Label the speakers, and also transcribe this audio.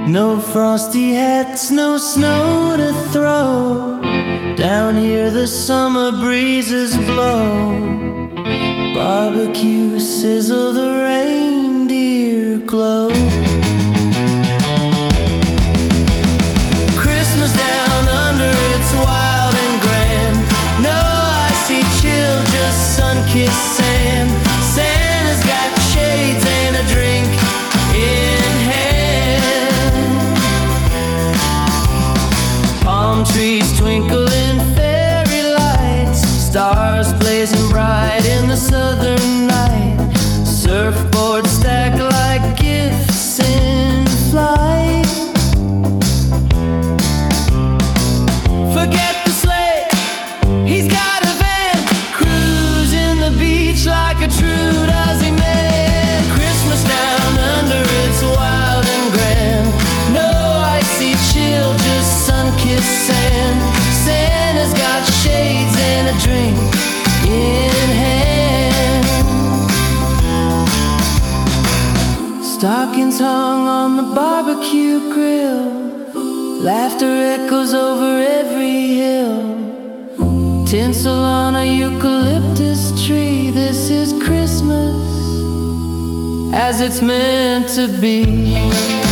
Speaker 1: No frosty hats, no snow to throw. Down here the summer breezes blow. Barbecue sizzle, the reindeer glow. Christmas down under, it's wild and grand. No icy chill, just sun-kissed sand. Santa's got shades and a drink in hand. Palm trees twinkle in fairy lights. Stars blazing bright in the southern night. Surfboards stacked like gifts in flight. Forget the sleigh, he's got a van. Cruising the beach like a true Aussie man. Christmas down under, it's wild and grand. No icy chill, just sun-kissed sand. Santa's got shades and a drink in hand. Stockings hung on the barbecue grill. Laughter echoes over every hill. Tinsel on a eucalyptus tree. This is Christmas as it's meant to be.